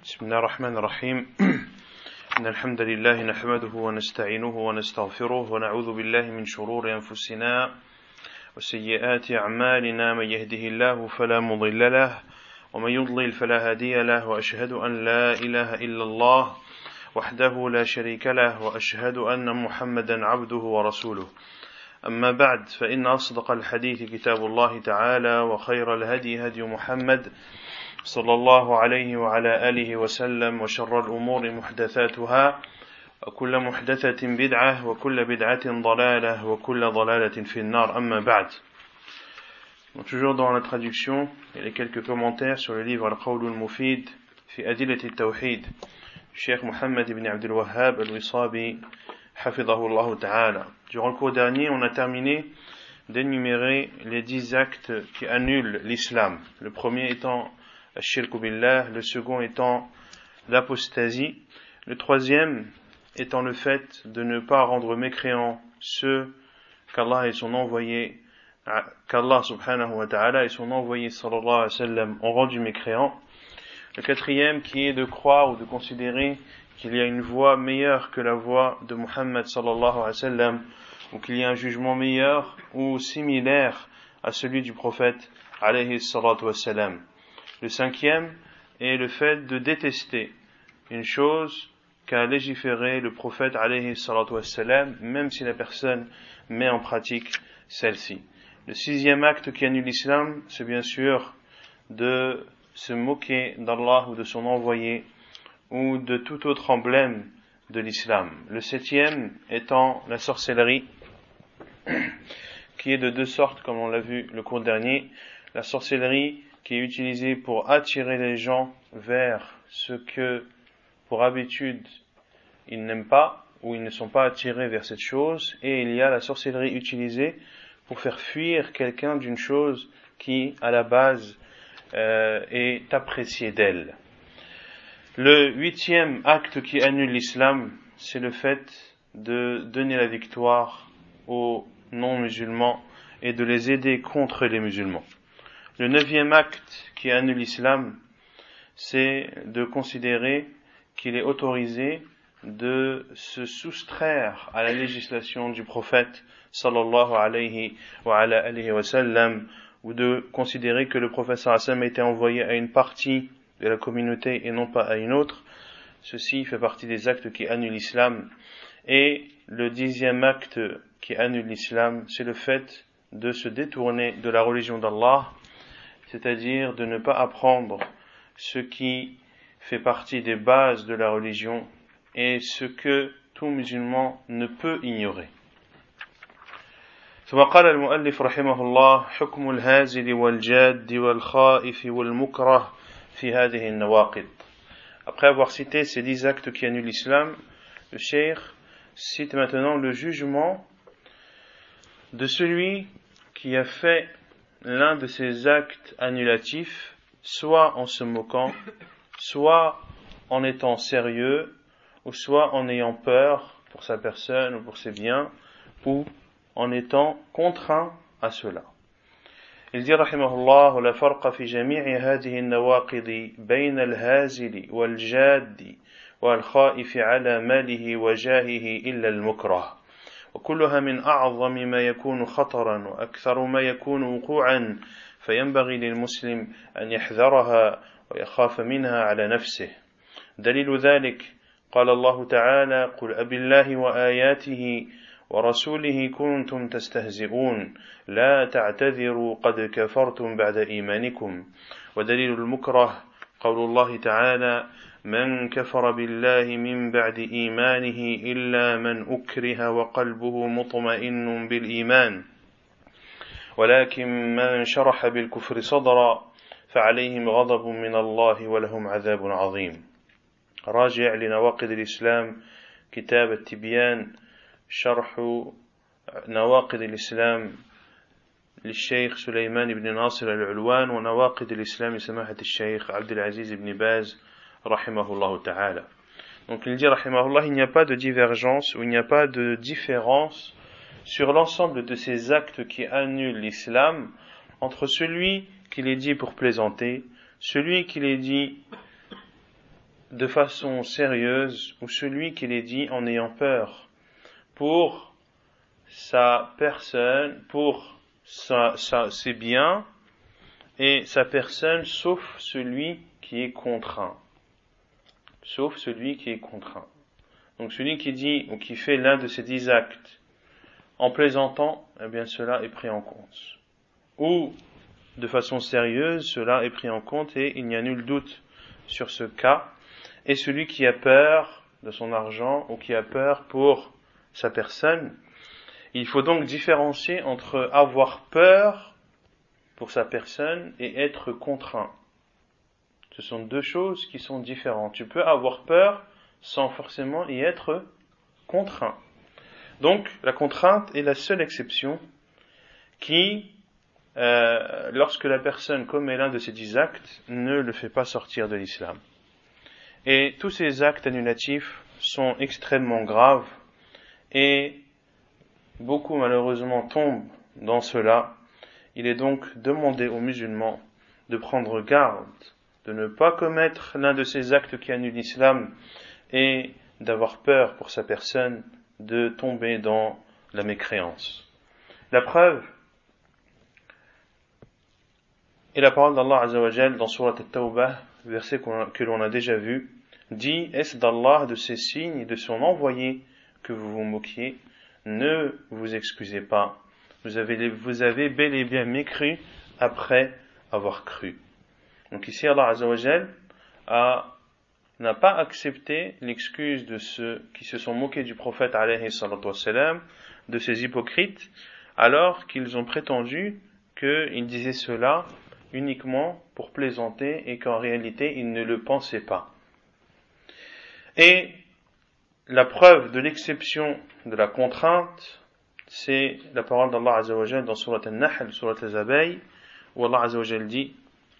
بسم الله الرحمن الرحيم إن الحمد لله نحمده ونستعينه ونستغفره ونعوذ بالله من شرور أنفسنا وسيئات أعمالنا من يهده الله فلا مضل له ومن يضلل فلا هادي له وأشهد أن لا إله إلا الله وحده لا شريك له وأشهد أن محمدا عبده ورسوله أما بعد فإن أصدق الحديث كتاب الله تعالى وخير الهدي هدي محمد صلى الله عليه وعلى آله وسلم وشر الأمور محدثاتها وكل محدثة بدعة وكل بدعة ضلالة وكل ضلالة في النار أما بعد. Donc, toujours dans la traduction et les quelques commentaires sur le livre Al-Qawl al-Mufid fi Adilat al-Tawhid du Cheikh Mohammed ibn Abdul Wahhab al-Wisabi hafidhahullah ta'ala. Durant le cours dernier, on a terminé d'énumérer les 10 actes qui annulent l'islam. Le premier étant Ash-Shirku Billah, le second étant l'apostasie, le troisième étant le fait de ne pas rendre mécréants ceux qu'Allah et son envoyé, qu'Allah subhanahu wa ta'ala et son envoyé sallallahu alayhi wa sallam ont rendu mécréants. Le quatrième qui est de croire ou de considérer qu'il y a une voie meilleure que la voie de Muhammad sallallahu alayhi wa sallam, ou qu'il y a un jugement meilleur ou similaire à celui du prophète alayhi salatu wa salam. Le cinquième est le fait de détester une chose qu'a légiféré le prophète alayhi salatu wassalam, même si la personne met en pratique celle-ci. Le sixième acte qui annule l'islam, c'est bien sûr de se moquer d'Allah ou de son envoyé ou de tout autre emblème de l'islam. Le septième étant la sorcellerie, qui est de deux sortes, comme on l'a vu le cours dernier. La sorcellerie qui est utilisé pour attirer les gens vers ce que, pour habitude, ils n'aiment pas, ou ils ne sont pas attirés vers cette chose, et il y a la sorcellerie utilisée pour faire fuir quelqu'un d'une chose qui, à la base, est appréciée d'elle. Le huitième acte qui annule l'islam, c'est le fait de donner la victoire aux non-musulmans et de les aider contre les musulmans. Le neuvième acte qui annule l'islam, c'est de considérer qu'il est autorisé de se soustraire à la législation du prophète sallallahu alayhi wa sallam, ou de considérer que le prophète sallallahu alayhi wa sallam a été envoyé à une partie de la communauté et non pas à une autre. Ceci fait partie des actes qui annulent l'islam. Et le dixième acte qui annule l'islam, c'est le fait de se détourner de la religion d'Allah, c'est-à-dire de ne pas apprendre ce qui fait partie des bases de la religion et ce que tout musulman ne peut ignorer. ثم قال المؤلف رحمه الله حكم الهازل والجاد والخائف والمكره في هذه النواقض. Après avoir cité ces 10 actes qui annulent l'islam, le cheikh cite maintenant le jugement de celui qui a fait l'un de ces actes annulatifs, soit en se moquant, soit en étant sérieux, ou soit en ayant peur pour sa personne ou pour ses biens, ou en étant contraint à cela. Il dit rahimahullah la farqa fi jami'i hadhihi an-nawaqidi bayna al-hazili wal-jaddi wal-khaifi ala malihi wa jahihi illa al-mukrah. وكلها من أعظم ما يكون خطرا وأكثر ما يكون وقوعا فينبغي للمسلم أن يحذرها ويخاف منها على نفسه. دليل ذلك قال الله تعالى قل أبالله وآياته ورسوله كنتم تستهزئون لا تعتذروا قد كفرتم بعد إيمانكم. ودليل المكره قول الله تعالى من كفر بالله من بعد إيمانه إلا من أكره وقلبه مطمئن بالإيمان ولكن من شرح بالكفر صدرا فعليهم غضب من الله ولهم عذاب عظيم. راجع لنواقض الإسلام كتاب التبيان شرح نواقض الإسلام للشيخ سليمان بن ناصر العلوان ونواقض الإسلام لسماحة الشيخ عبد العزيز بن باز rahimahullah ta'ala. Donc il dit rahimahullah, il n'y a pas de divergence ou il n'y a pas de différence sur l'ensemble de ces actes qui annulent l'islam entre celui qui les dit pour plaisanter, celui qui les dit de façon sérieuse ou celui qui les dit en ayant peur pour sa personne, pour ses biens et sa personne, sauf celui qui est contraint. Sauf celui qui est contraint. Donc celui qui dit ou qui fait l'un de ces 10 actes en plaisantant, eh bien cela est pris en compte. Ou de façon sérieuse, cela est pris en compte et il n'y a nul doute sur ce cas. Et celui qui a peur de son argent ou qui a peur pour sa personne, il faut donc différencier entre avoir peur pour sa personne et être contraint. Ce sont deux choses qui sont différentes. Tu peux avoir peur sans forcément y être contraint. Donc, la contrainte est la seule exception qui, lorsque la personne commet l'un de ces 10 actes, ne le fait pas sortir de l'islam. Et tous ces actes annulatifs sont extrêmement graves et beaucoup malheureusement tombent dans cela. Il est donc demandé aux musulmans de prendre garde, de ne pas commettre l'un de ces actes qui annulent l'islam et d'avoir peur pour sa personne de tomber dans la mécréance. La preuve est la parole d'Allah Azza wa Jal dans Surat At-Tawbah, verset que l'on a déjà vu, dit: est-ce d'Allah, de ses signes et de son envoyé que vous vous moquiez? Ne vous excusez pas, vous avez bel et bien mécru après avoir cru. Donc ici Allah Azza wa Jal n'a pas accepté l'excuse de ceux qui se sont moqués du prophète alayhi salatu wassalam, de ces hypocrites, alors qu'ils ont prétendu qu'ils disaient cela uniquement pour plaisanter et qu'en réalité ils ne le pensaient pas. Et la preuve de l'exception de la contrainte, c'est la parole d'Allah Azza wa Jal dans Surat An-Nahl, Surat les abeilles, où Allah Azza wa Jal dit: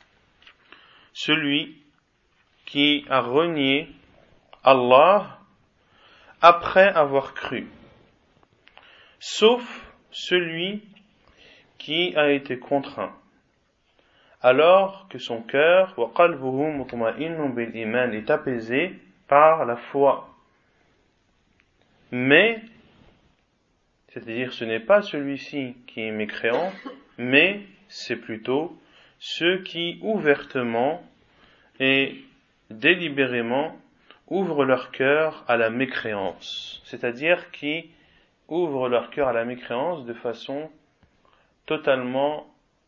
celui qui a renié Allah après avoir cru, sauf celui qui a été contraint, alors que son cœur wa qalbuhu mutma'innun bil iman est apaisé par la foi. Mais, c'est-à-dire ce n'est pas celui-ci qui est mécréant, mais c'est plutôt ceux qui ouvertement et délibérément ouvrent leur cœur à la mécréance, c'est-à-dire qui ouvrent leur cœur à la mécréance de façon totalement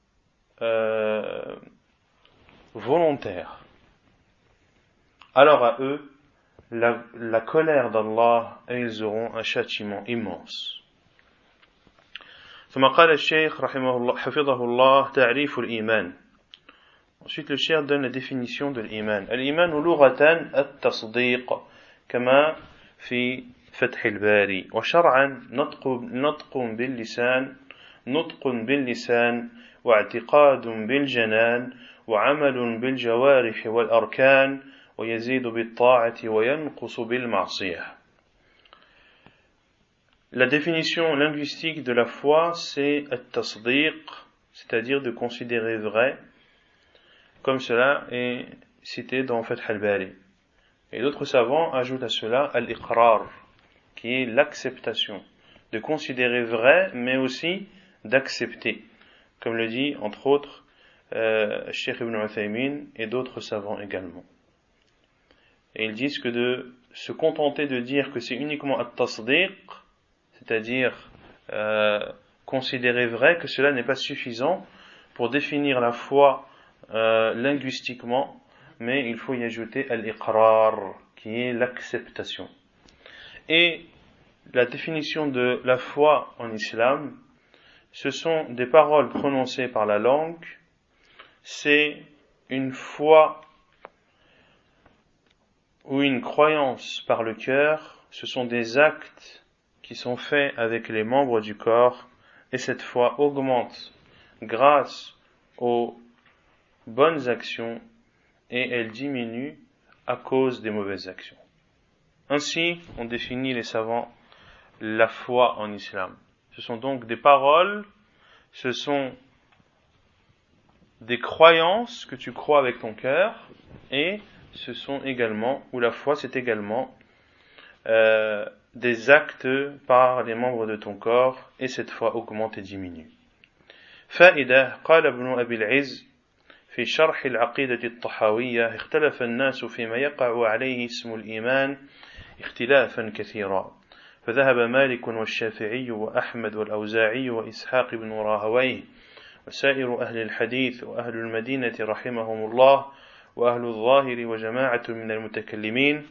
volontaire. Alors à eux, la colère d'Allah, et ils auront un châtiment immense. ثم قال الشيخ رحمه الله حفظه الله تعريف الإيمان. Ensuite, le cheikh donne la définition de l'iman. L'iman لغة التصديق كما في فتح الباري وشرعا نطق باللسان واعتقاد بالجنان وعمل بالجوارح والأركان ويزيد بالطاعة وينقص بالمعصية. La définition linguistique de la foi, c'est التصديق, c'est-à-dire de considérer vrai, comme cela est cité dans Fath al-Bari. Et d'autres savants ajoutent à cela al-iqrar, qui est l'acceptation, de considérer vrai, mais aussi d'accepter, comme le dit entre autres Cheikh Ibn Uthaymin et d'autres savants également. Et ils disent que de se contenter de dire que c'est uniquement at-tasdiq, c'est-à-dire considérer vrai, que cela n'est pas suffisant pour définir la foi linguistiquement, mais il faut y ajouter al-iqrar, qui est l'acceptation. Et la définition de la foi en islam, ce sont des paroles prononcées par la langue, c'est une foi ou une croyance par le cœur, ce sont des actes qui sont faits avec les membres du corps, et cette foi augmente grâce aux bonnes actions et elle diminue à cause des mauvaises actions. Ainsi, on définit les savants la foi en islam. Ce sont donc des paroles, ce sont des croyances que tu crois avec ton cœur et ce sont également, ou la foi c'est également des actes par les membres de ton corps, et cette foi augmente et diminue. فائدة قال ابن أبي العز في شرح العقيدة الطحاوية اختلف الناس فيما يقع عليه اسم الإيمان اختلافا كثيرا فذهب مالك والشافعي وأحمد والأوزاعي وإسحاق بن راهويه وسائر أهل الحديث وأهل المدينة رحمهم الله وأهل الظاهر وجماعة من المتكلمين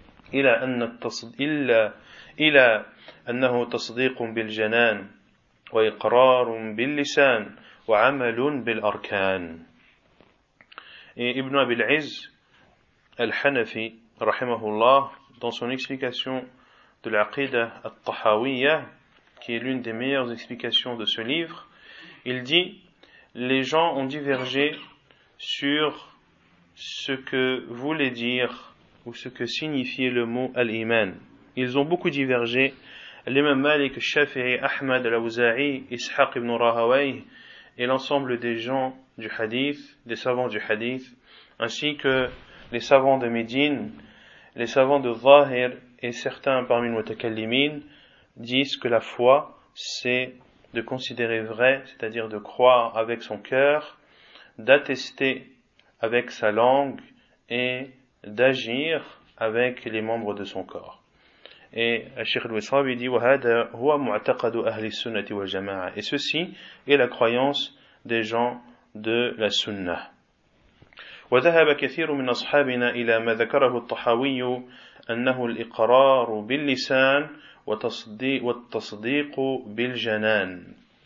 إلى أنه تصديق بالجنان وإقرار باللسان وعمل بالأركان. Et Ibn Abil Izz al-Hanafi, rahimahullah, dans son explication de l'Aqidah al-Tahawiyya, qui est l'une des meilleures explications de ce livre, il dit, les gens ont divergé sur ce que voulait dire ou ce que signifiait le mot al-Iman. Ils ont beaucoup divergé. L'imam Malik, Shafi'i, Ahmad, al-Awza'i, Ishaq ibn Rahawayh et l'ensemble des gens du hadith, des savants du hadith, ainsi que les savants de Médine, les savants de Zahir et certains parmi les mutakallimin disent que la foi, c'est de considérer vrai, c'est-à-dire de croire avec son cœur, d'attester avec sa langue et d'agir avec les membres de son corps. Et Cheikh al-Wisrawi dit وَهَذَا هُوَ مُعْتَقَدُ أَهْلِ السُّنَّةِ وَالْجَمَاعَةِ. Et ceci est la croyance des gens de la Sunnah. وذهب كثير من أصحابنا إلى ما ذكره الطحاوي أنه الإقرار باللسان والتصديق بالجنان.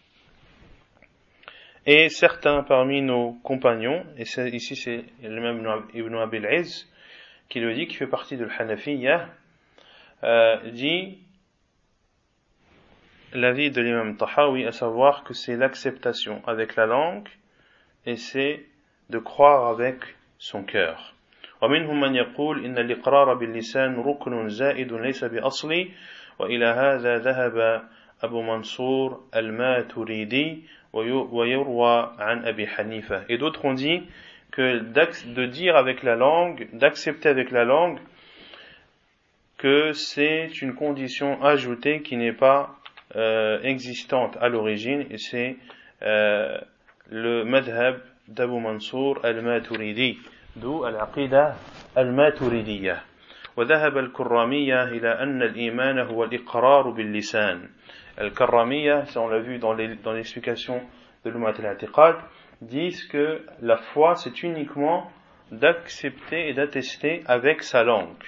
Et certains parmi nos compagnons, et ici c'est le même Ibn Abil Izz qui le dit, qui fait partie de l'Hanafiyya, dit l'avis de l'imam Tahawi, à savoir que c'est l'acceptation avec la langue et c'est de croire avec son cœur. ومنهم من يقول إن الإقرار باللسان ركن زائد ليس بأصلي وإلى هذا ذهب أبو منصور الماتريدي ويروى عن أبي حنيفة. Et d'autres ont dit que de dire avec la langue, d'accepter avec la langue, que c'est une condition ajoutée qui n'est pas existante à l'origine, et c'est le madhab d'Abu Mansour al-Maturidi, d'où al-Aqidah al-Maturidiyya. وذهب الكرامية إلى أن الإيمان هو الإقرار باللسان. Al-Karramiyya, ça on l'a vu dans l'explication de l'Ummat al-I'tiqad, disent que la foi c'est uniquement d'accepter et d'attester avec sa langue.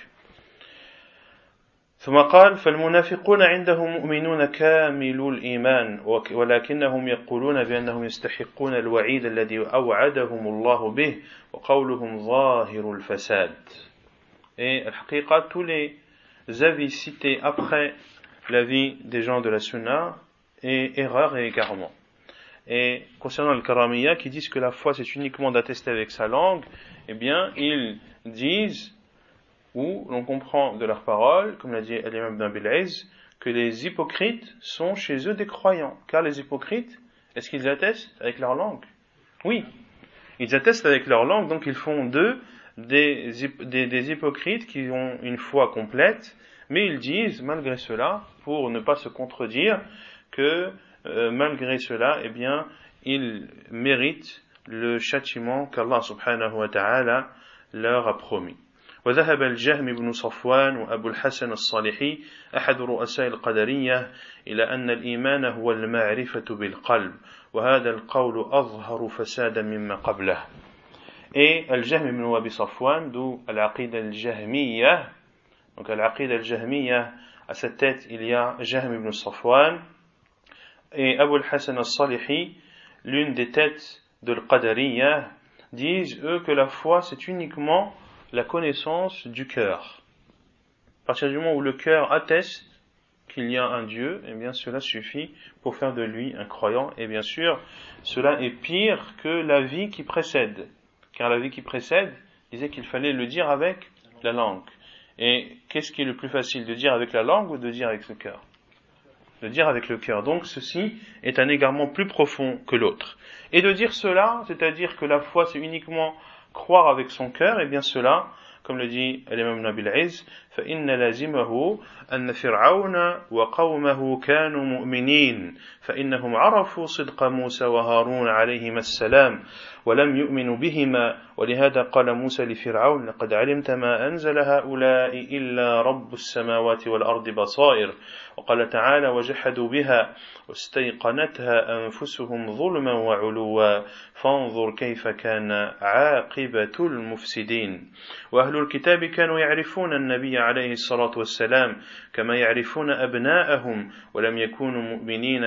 ثم قال فالمنافقون عندهم مؤمنون كامل الإيمان ولكنهم يقولون بأنهم يستحقون الوعيد الذي أوعدهم الله به وقولهم ظاهر الفساد. Et al-Haqiqa, tous les avis cités après l'avis des gens de la Sunna est erreur et égarement. Et concernant le Karamiyya qui disent que la foi c'est uniquement d'attester avec sa langue, eh bien ils disent, ou l'on comprend de leurs paroles, comme l'a dit l'imam Ibn Abil Izz, que les hypocrites sont chez eux des croyants. Car les hypocrites, est-ce qu'ils attestent avec leur langue? Oui, ils attestent avec leur langue, donc ils font d'eux des hypocrites qui ont une foi complète, mais ils disent malgré cela, pour ne pas se contredire, que malgré cela, eh bien, ils méritent le châtiment qu'Allah subhanahu wa ta'ala leur a promis. وذهب الجهم بن صفوان وأبو الحسن الصالحي أحد رؤساء القدرية إلى أن الإيمان هو المعرفة بالقلب وهذا القول أظهر فسادا مما قبله. Et Al-Jahm ibn Abi Safwan, d'où Al-Aqid al-Jahmiyya. Donc Al-Aqid al-Jahmiyya, à sa tête il y a Jahm ibn Safwan, et Abu al-Hasan al-Salihi, l'une des têtes de l'Qadariyya, disent eux que la foi c'est uniquement la connaissance du cœur. À partir du moment où le cœur atteste qu'il y a un Dieu, eh bien cela suffit pour faire de lui un croyant, et bien sûr cela est pire que la vie qui précède. Car la vie qui précède disait qu'il fallait le dire avec la langue. Et qu'est-ce qui est le plus facile, de dire avec la langue ou de dire avec le cœur? De dire avec le cœur. Donc ceci est un égarement plus profond que l'autre. Et de dire cela, c'est-à-dire que la foi c'est uniquement croire avec son cœur, et bien cela comme le dit l'imam Ibn Abil Izz, فإن لازمه أن فرعون وقومه كانوا مؤمنين فإنهم عرفوا صدق موسى وهارون عليهما السلام ولم يؤمنوا بهما ولهذا قال موسى لفرعون لقد علمت ما أنزل هؤلاء إلا رب السماوات والأرض بصائر وقال تعالى وجحدوا بها واستيقنتها أنفسهم ظلما وعلوا فانظر كيف كان عاقبة المفسدين وأهل الكتاب كانوا يعرفون النبي عليه الصلاة والسلام كما يعرفون أبناءهم ولم يكونوا مؤمنين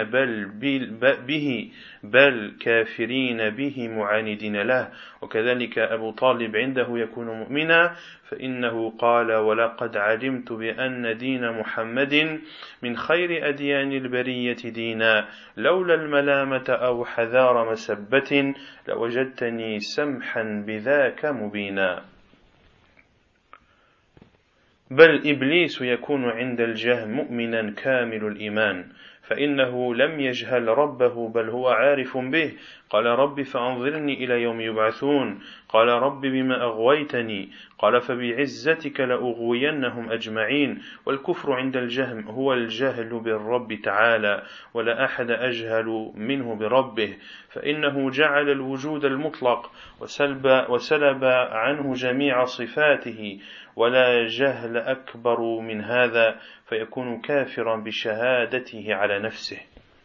بل كافرين به معاندين له وكذلك أبو طالب عنده يكون مؤمنا فإنه قال ولقد علمت بأن دين محمد من خير أديان البرية دينا لولا الملامة أو حذار مسبة لوجدتني سمحا بذاك مبينا بل إبليس يكون عند الجهم مؤمنا كامل الإيمان فإنه لم يجهل ربه بل هو عارف به قال رب فأنظرني إلى يوم يبعثون قال رب بما أغويتني قال فبعزتك لأغوينهم أجمعين والكفر عند الجهم هو الجهل بالرب تعالى ولا أحد أجهل منه بربه فإنه جعل الوجود المطلق وسلب عنه جميع صفاته ولا جهل أكبر من هذا فيكون كافرا بشهادته على نفسه.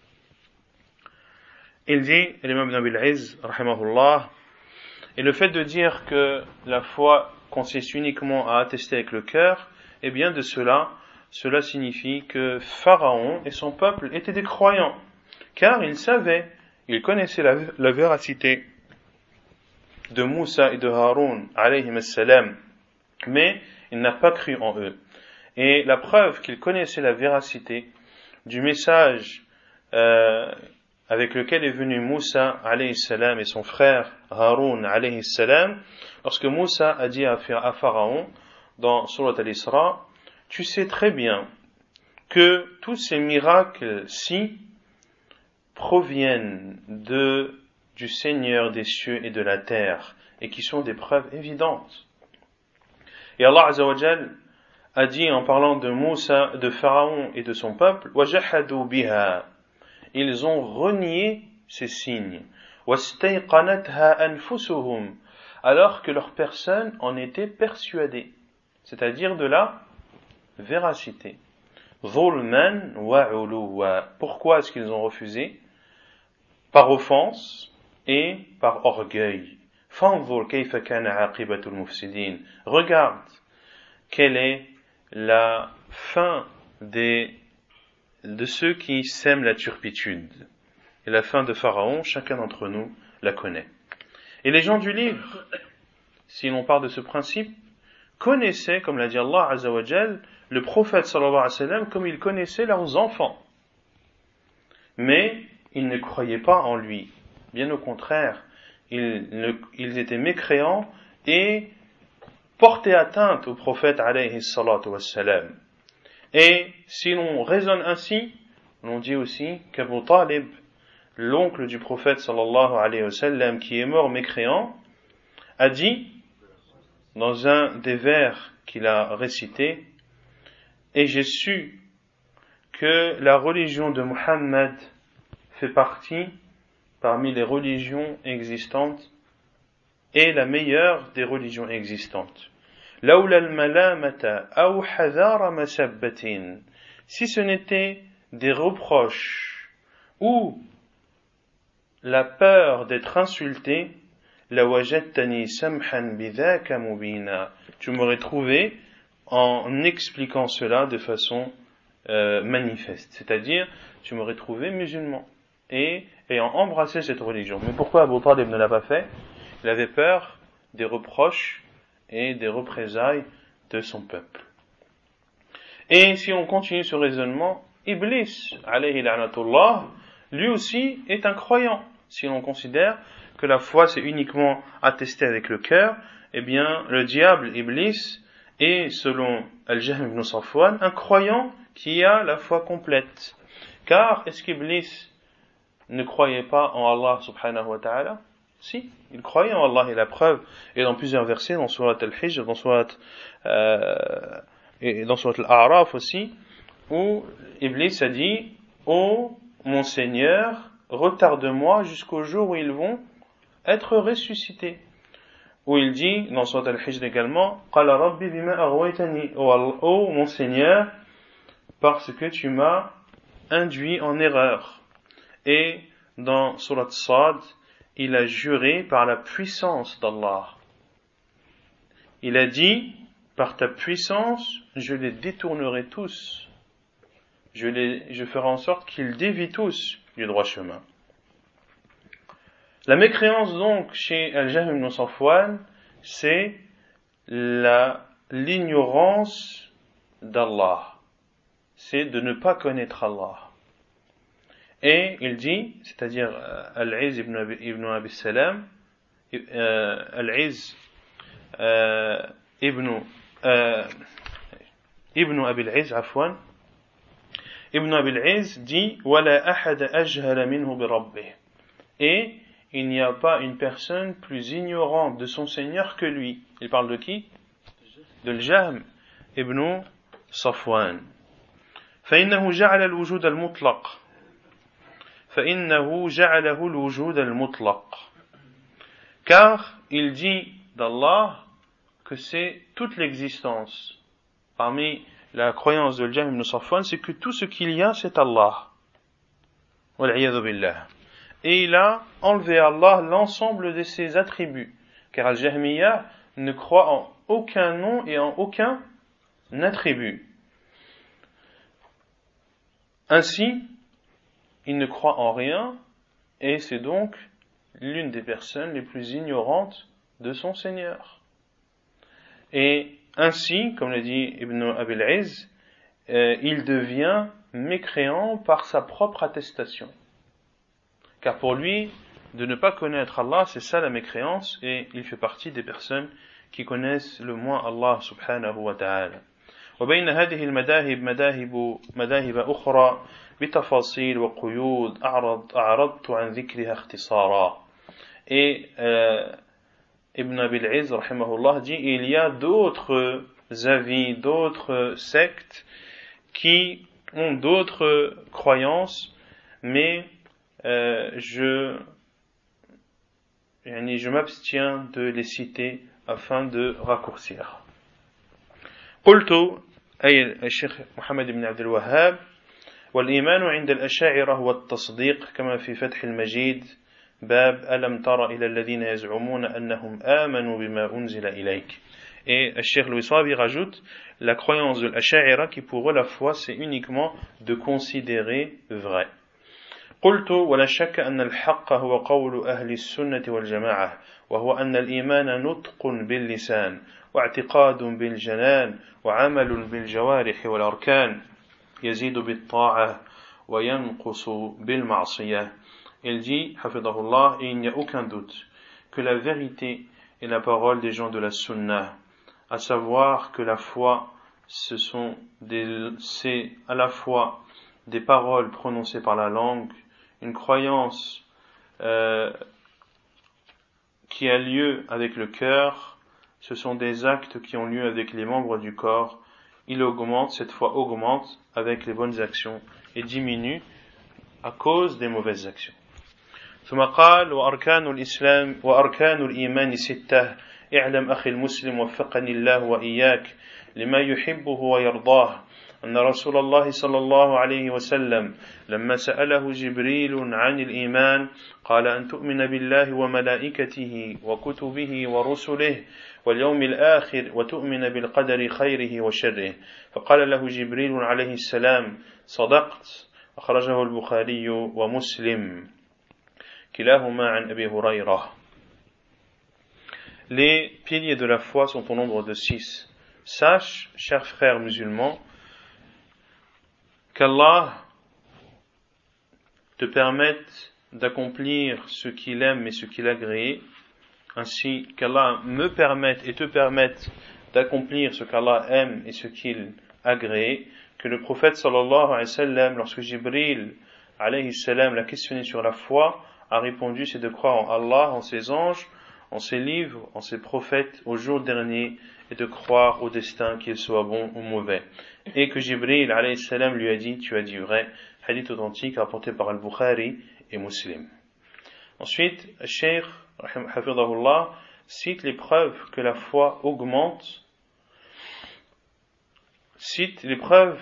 Il dit, l'imam Ibn Abil Izz, rahimahullah, et le fait de dire que la foi consiste uniquement à attester avec le cœur, eh bien de cela signifie que Pharaon et son peuple étaient des croyants, car ils savaient, ils connaissaient la véracité de Moussa et de Haroun, alayhim as-salam, mais il n'a pas cru en eux. Et la preuve qu'il connaissait la véracité du message avec lequel est venu Moussa alayhi salam et son frère Haroun alayhi salam, lorsque Moussa a dit à Pharaon dans Surat al-Isra, tu sais très bien que tous ces miracles-ci proviennent du Seigneur des cieux et de la terre et qui sont des preuves évidentes. Et Allah Azza wa Jal a dit en parlant de Moussa, de Pharaon et de son peuple, وَجَحَدُوا بِهَا, ils ont renié ces signes, وَاسْتَيْقَنَتْهَا أَنفُسُهُمْ, alors que leur personne en était persuadée, c'est-à-dire de la véracité. ظُلْمًا وَعُلُوًّا, pourquoi est-ce qu'ils ont refusé? Par offense et par orgueil. فَانظُرْ كَيْفَ كَانَ عَاقِبَةُ الْمُفْسِدِينَ, regarde quelle est la fin de ceux qui sèment la turpitude. Et la fin de Pharaon, chacun d'entre nous la connaît. Et les gens du livre, si l'on part de ce principe, connaissaient, comme l'a dit Allah Azza wa Jal, le prophète sallallahu alayhi wa sallam comme ils connaissaient leurs enfants. Mais ils ne croyaient pas en lui. Bien au contraire, ils étaient mécréants et portaient atteinte au prophète alayhi salatu wassalam. Et si l'on raisonne ainsi, l'on dit aussi qu'Abu Talib, l'oncle du prophète sallallahu alayhi wa sallam, qui est mort mécréant, a dit, dans un des vers qu'il a récité, et j'ai su que la religion de Muhammad fait partie parmi les religions existantes et la meilleure des religions existantes. لولا الملامة أو حذار مسبة, si ce n'était des reproches ou la peur d'être insulté, لوجدتني سمحا بذاك مبينا, tu m'aurais trouvé en expliquant cela de façon manifeste, c'est-à-dire tu m'aurais trouvé musulman et ayant embrassé cette religion. Mais pourquoi Abu Talib ne l'a pas fait? Il avait peur des reproches et des représailles de son peuple. Et si on continue ce raisonnement, Iblis, alayhi la'natullah, lui aussi est un croyant. Si l'on considère que la foi c'est uniquement attesté avec le cœur, eh bien le diable, Iblis, est selon Al-Jahm ibn Safwan un croyant qui a la foi complète. Car est-ce qu'Iblis ne croyait pas en Allah subhanahu wa ta'ala? Si, il croyait en Allah, et la preuve est dans plusieurs versets, dans Surat Al-Hijr, dans Surat Al-A'raf aussi, où Iblis a dit: ô mon Seigneur, retarde-moi jusqu'au jour où ils vont être ressuscités. Où il dit, dans Surat Al-Hijr également: Qala Rabbi bima aghwaytani, ô mon Seigneur, parce que tu m'as induit en erreur. Et dans Surat Sad, il a juré par la puissance d'Allah. Il a dit: par ta puissance, je les détournerai tous. Je ferai en sorte qu'ils dévient tous du droit chemin. La mécréance donc chez Al-Jahm ibn Safwan, c'est l'ignorance d'Allah. C'est de ne pas connaître Allah. Et il dit, c'est-à-dire Al-Iz ibn Abi Salam, Al-Iz ibn Abi al-Iz, afwan, Ibn Abi al-Iz dit: Wala ahad ajhala minhu bi rabbih. Et il n'y a pas une personne plus ignorante de son Seigneur que lui. Il parle de qui? De Al-Jahm ibn Safwan. فإنه جعل الوجود المطلق فإنه جعله الوجود المطلق. Car il dit d'Allah que c'est toute l'existence. Parmi la croyance de Al-Jahm ibn Safwan, c'est que tout ce qu'il y a, c'est Allah. Wal-'iyadhu billah. Et il a enlevé à Allah l'ensemble de ses attributs. Car Al-Jahmiyya ne croit en aucun nom et en aucun attribut. Ainsi, il ne croit en rien, et c'est donc l'une des personnes les plus ignorantes de son Seigneur. Et ainsi, comme l'a dit Ibn Abi al-Iz, il devient mécréant par sa propre attestation. Car pour lui, de ne pas connaître Allah, c'est ça la mécréance, et il fait partie des personnes qui connaissent le moins Allah subhanahu wa ta'ala. وبين هذه المذاهب مذاهب أخرى بتفاصيل وقيود أعرضت عن ذكرها اختصارا. Et Ibn Abi al-Iz, rahimahullah, dit: il y a d'autres avis, d'autres sectes qui ont d'autres croyances, mais je m'abstiens de les citer afin de raccourcir. قلت أي الشيخ محمد بن عبد الوهاب: والإيمان عند الأشاعرة هو التصديق كما في فتح المجيد باب ألم تر إلى الذين يزعمون أنهم آمنوا بما أنزل إليك. Et Cheikh Louis-Sabi rajoute la croyance de l'Asha'ira qui pour eux la foi c'est uniquement de considérer vrai. قلت ولا شك أن الحق هو قول أهل السنة والجماعة وهو أن الإيمان نطق باللسان واعتقاد بالجنان وعمل بالجوارح والأركان يزيد بالطاعة وينقص بالمعصية. Il dit, hafidahullah, et il n'y a aucun doute que la vérité est la parole des gens de la sunna, à savoir que la foi, c'est à la fois des paroles prononcées par la langue, une croyance qui a lieu avec le cœur, ce sont des actes qui ont lieu avec les membres du corps. Il augmente, cette foi augmente avec les bonnes actions et diminue à cause des mauvaises actions. ثم قال: وأركان الإيمان ستة اعلم أخي المسلم وفقني الله وإياك لما يحبه ويرضاه أن رسول الله صلى الله عليه وسلم لما سأله جبريل عن الإيمان قال أن تؤمن بالله وملائكته وكتبه ورسله واليوم الآخر وتؤمن بالقدر خيره وشره فقال له جبريل عليه السلام صدقت أخرجه البخاري ومسلم كلاهما عن أبي هريرة. Les piliers de la foi sont au nombre de 6. Sache, chers frères musulmans, qu'Allah te permette d'accomplir ce qu'il aime et ce qu'il a agréé, ainsi qu'Allah me permette et te permette d'accomplir ce qu'Allah aime et ce qu'il a agréé, que le prophète sallallahu alayhi wa sallam, lorsque Jibril alayhi salam l'a questionné sur la foi, a répondu, c'est de croire en Allah, en ses anges, en ses livres, en ses prophètes, au jour dernier, et de croire au destin, qu'il soit bon ou mauvais. Et que Jibril alayhi salam lui a dit, tu as dit vrai, hadith authentique rapporté par Al-Bukhari et Muslim. Ensuite, Cheikh hafidhahullah cite les preuves que la foi augmente. Les preuves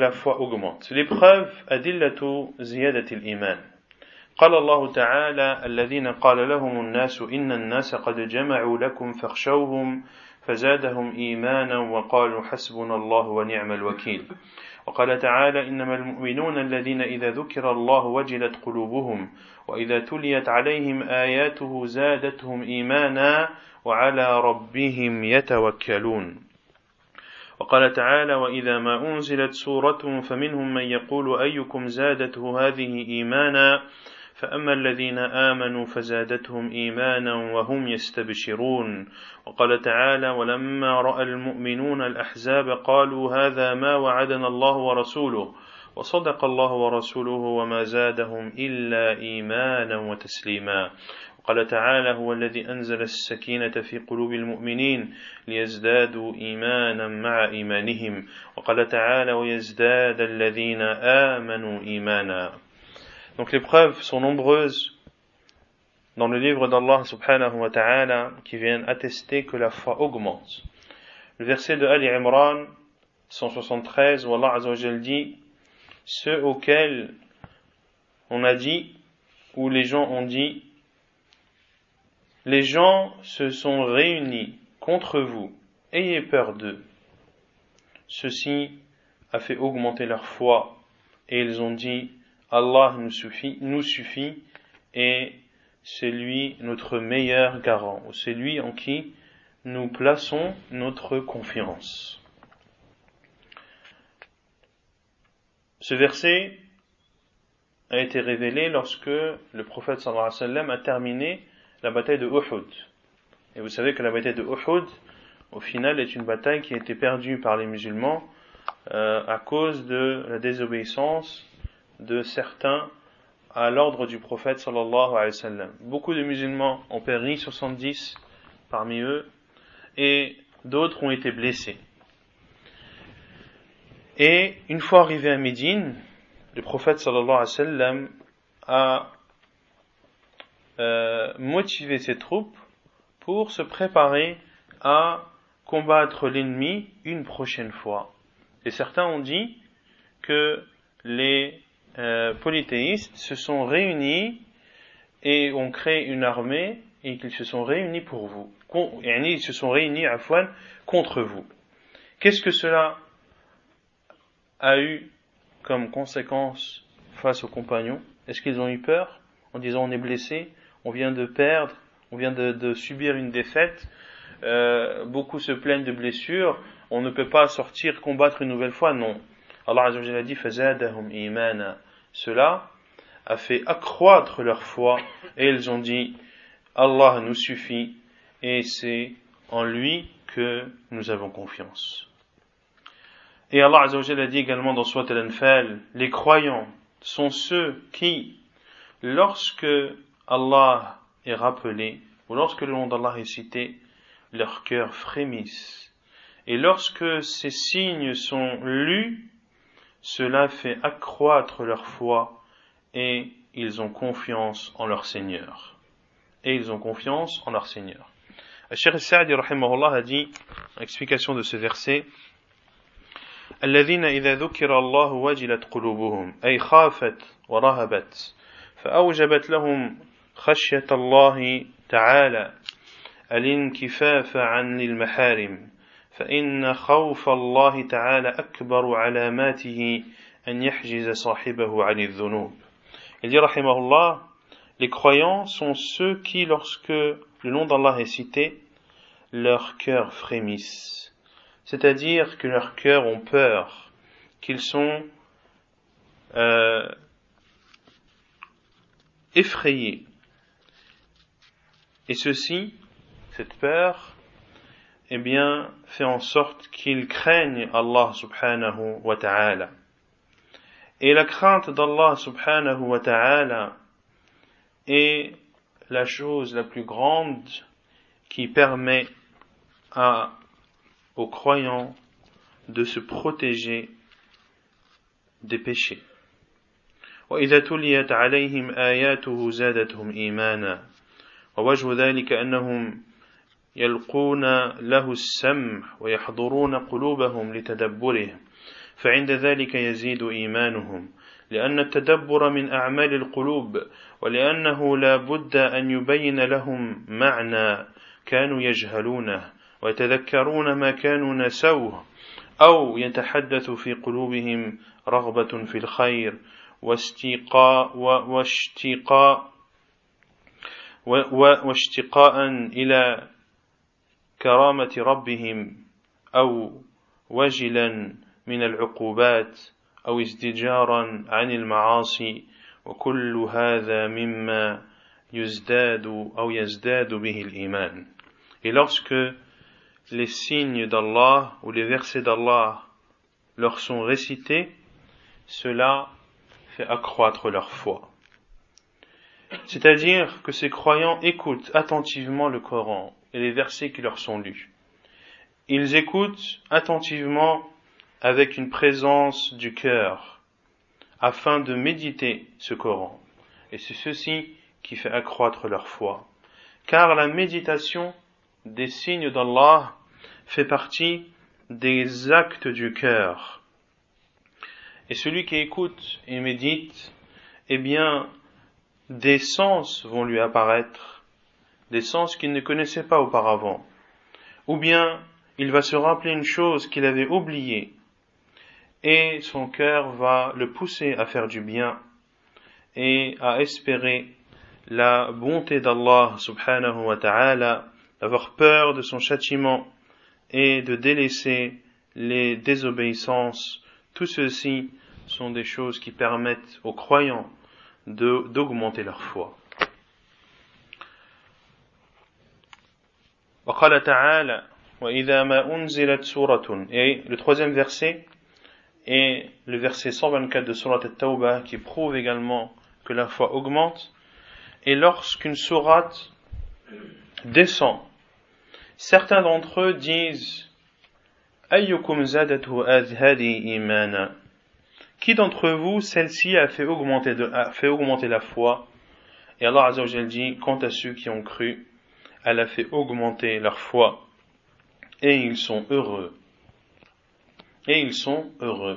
adillatu ziyadatil iman. قال الله تعالى الذين قال لهم الناس إن الناس قد جمعوا لكم فاخشوهم فزادهم إيمانا وقالوا حسبنا الله ونعم الوكيل وقال تعالى إنما المؤمنون الذين إذا ذكر الله وجلت قلوبهم وإذا تليت عليهم آياته زادتهم إيمانا وعلى ربهم يتوكلون وقال تعالى وإذا ما أنزلت سورة فمنهم من يقول أيكم زادته هذه إيمانا فأما الذين آمنوا فزادتهم إيمانا وهم يستبشرون وقال تعالى ولما رأى المؤمنون الأحزاب قالوا هذا ما وعدنا الله ورسوله وصدق الله ورسوله وما زادهم إلا إيمانا وتسليما وقال تعالى هو الذي أنزل السكينة في قلوب المؤمنين ليزدادوا إيمانا مع إيمانهم وقال تعالى ويزداد الذين آمنوا إيمانا. Donc les preuves sont nombreuses dans le livre d'Allah subhanahu wa ta'ala qui viennent attester que la foi augmente. Le verset de Ali Imran 173 où Allah azza wa jalla dit ceux auxquels on a dit ou les gens ont dit les gens se sont réunis contre vous, ayez peur d'eux. Ceci a fait augmenter leur foi et ils ont dit Allah nous suffit et c'est lui notre meilleur garant, ou c'est lui en qui nous plaçons notre confiance. Ce verset a été révélé lorsque le prophète sallallahu alayhi wa sallam a terminé la bataille de Uhud. Et vous savez que la bataille de Uhud, au final, est une bataille qui a été perdue par les musulmans à cause de la désobéissance de certains à l'ordre du prophète sallallahu alayhi wa sallam. Beaucoup de musulmans ont péri, 70 parmi eux, et d'autres ont été blessés. Et une fois arrivé à Médine, le prophète sallallahu alayhi wa sallam a motivé ses troupes pour se préparer à combattre l'ennemi une prochaine fois. Et certains ont dit que les polythéistes se sont réunis et ont créé une armée et qu'ils se sont réunis pour vous. Ils se sont réunis contre vous. Qu'est-ce que cela a eu comme conséquence face aux compagnons? Est-ce qu'ils ont eu peur en disant on est blessé, on vient de perdre, on vient de subir une défaite, beaucoup se plaignent de blessures, on ne peut pas sortir combattre une nouvelle fois? Non. Allah Azza wa Jalla a dit fazadahum imana. Cela a fait accroître leur foi et ils ont dit Allah nous suffit et c'est en lui que nous avons confiance. Et Allah Azza wa Jalla a dit également dans Surat Al-Anfal les croyants sont ceux qui lorsque Allah est rappelé ou lorsque le nom d'Allah est cité leur cœur frémisse et lorsque ces signes sont lus cela fait accroître leur foi et ils ont confiance en leur Seigneur. Cheikh Sa'di rahimahullah a dit, en explication de ce verset, الذين إذا ذكر الله وجلت قلوبهم أي خافت ورهبت فأوجبت لهم خشية الله تعالى الانكفاف عن المحارم فإن خوف الله تعالى أكبر علاماته أن يحجز صاحبه عن الذنوب. Il dit rahimahullah, les croyants sont ceux qui, lorsque le nom d'Allah est cité, leurs cœurs frémissent. C'est-à-dire que leurs cœurs ont peur, qu'ils sont effrayés. Et ceci, cette peur, eh bien, fait en sorte qu'ils craignent Allah subhanahu wa ta'ala. Et la crainte d'Allah subhanahu wa ta'ala est la chose la plus grande qui permet aux croyants de se protéger des péchés. وإذا تليت عليهم آياته زادتهم إيمانا ووجه ذلك أنهم يلقون له السمع ويحضرون قلوبهم لتدبره فعند ذلك يزيد إيمانهم لأن التدبر من أعمال القلوب ولأنه لا بد أن يبين لهم معنى كانوا يجهلونه ويتذكرون ما كانوا نسوه أو يتحدث في قلوبهم رغبة في الخير واشتقاء إلى كرامة ربهم أو وجلا من العقوبات أو ازدجارا عن المعاصي وكل هذا مما يزداد به الإيمان. Et lorsque les signes d'Allah ou les versets d'Allah leur sont récités, cela fait accroître leur foi. C'est-à-dire que ces croyants écoutent attentivement le Coran et les versets qui leur sont lus. Ils écoutent attentivement avec une présence du cœur afin de méditer ce Coran. Et c'est ceci qui fait accroître leur foi. Car la méditation des signes d'Allah fait partie des actes du cœur. Et celui qui écoute et médite, eh bien, des sens vont lui apparaître, des sens qu'il ne connaissait pas auparavant. Ou bien, il va se rappeler une chose qu'il avait oubliée, et son cœur va le pousser à faire du bien, et à espérer la bonté d'Allah subhanahu wa ta'ala, d'avoir peur de son châtiment, et de délaisser les désobéissances. Tout ceci sont des choses qui permettent aux croyants d'augmenter leur foi. وقال تعالى وإذا ما أنزلت سورة. Et le troisième verset est le verset 124 de Surat At-Tawbah qui prouve également que la foi augmente. Et lorsqu'une sourate descend, certains d'entre eux disent أيكم زادته هذه إيمانا. Qui d'entre vous, celle-ci a fait augmenter la foi? Et Allah Azza wa Jal dit, quant à ceux qui ont cru, elle a fait augmenter leur foi. Et ils sont heureux. Et ils sont heureux.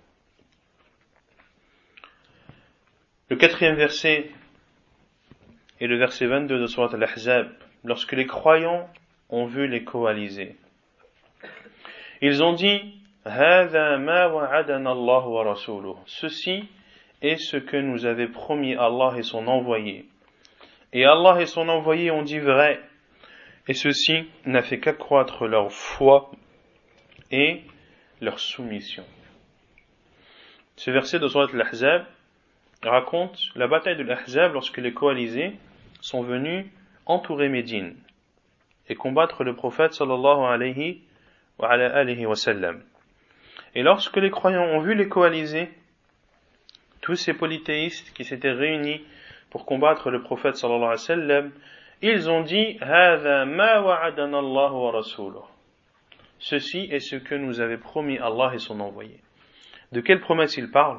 Le quatrième verset est le verset 22 de Surat Al-Ahzab. Lorsque les croyants ont vu les coalisés, ils ont dit هذا ما وعدنا الله ورسوله. Ceci est ce que nous avait promis Allah et son envoyé. Et Allah et son envoyé ont dit vrai. Et ceci n'a fait qu'accroître leur foi et leur soumission. Ce verset de Surat Al-Ahzab raconte la bataille de l'Ahzab lorsque les coalisés sont venus entourer Médine et combattre le prophète sallallahu alayhi wa sallam. Et lorsque les croyants ont vu les coalisés, tous ces polythéistes qui s'étaient réunis pour combattre le prophète sallallahu alayhi wa sallam, ils ont dit هذا ما وعدنا الله ورسوله. Ceci est ce que nous avait promis Allah et son envoyé. De quelle promesse il parle?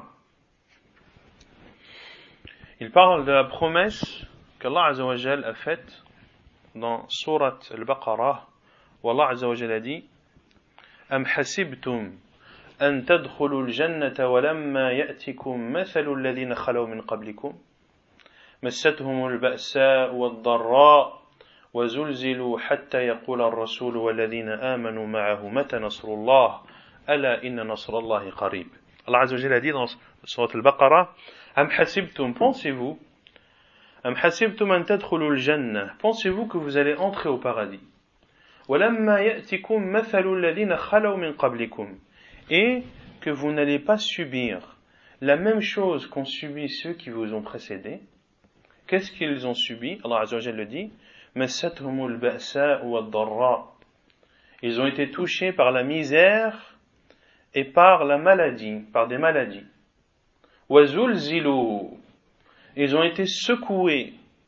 Il parle de la promesse qu'Allah Azza wa Jal a faite dans Surat Al-Baqarah, où Allah Azza wa Jal a dit أم حسبتم أن تدخلوا الجنة ولما يأتكم مثل الذين خلوا من قبلكم مستهم البأساء والضراء وزلزلوا حتى يقول الرسول والذين آمنوا معه متى نصر الله ألا إن نصر الله قريب. Allah Azza wa Jalla a dit dans Surat Al-Baqarah Am hasibtum, pensez-vous Am hasibtum an tadkhulul jannah, pensez-vous que vous allez entrer au paradis? Walamma ya'tikum mathalul ladhina khalaw min qablikum, et que vous n'allez pas subir la même chose qu'ont subi ceux qui vous ont précédés. Qu'est-ce qu'ils ont subi? Allah Azza wa Jalla le dit Massathumul ba'sa wad-dharra. Ils ont été touchés par la misère et par la maladie, par des maladies. Wazulzilu. Ils ont été secoués